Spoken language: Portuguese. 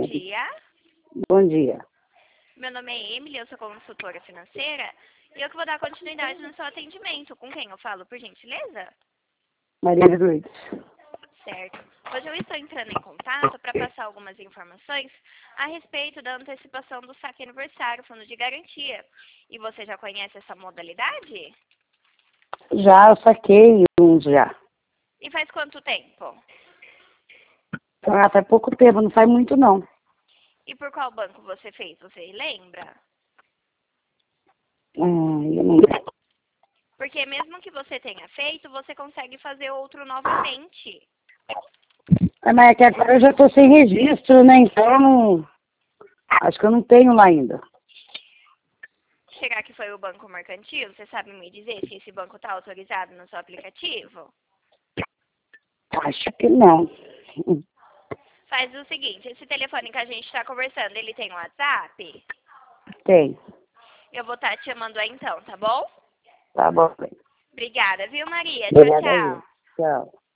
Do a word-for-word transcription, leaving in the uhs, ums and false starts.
dia. Bom dia. Meu nome é Emily, eu sou consultora financeira e eu que vou dar continuidade no seu atendimento. Com quem eu falo, por gentileza? Maria de Lourdes. Certo. Hoje eu estou entrando em contato para passar algumas informações a respeito da antecipação do saque aniversário, fundo de garantia. E você já conhece essa modalidade? Já saquei uns já. E faz quanto tempo? Ah, faz pouco tempo, não faz muito não. E por qual banco você fez? Você lembra? Ah, eu não lembro. Porque mesmo que você tenha feito, você consegue fazer outro novamente. Ah, mas é que agora eu já estou sem registro, né? Então, eu não... acho que eu não tenho lá ainda. Será que foi o banco mercantil? Você sabe me dizer se esse banco está autorizado no seu aplicativo? Acho que não. Faz o seguinte, esse telefone que a gente está conversando, ele tem WhatsApp? Tem. Eu vou estar te chamando aí então, tá bom? Tá bom. Obrigada, viu, Maria? Tchau, Obrigada aí. tchau. Tchau.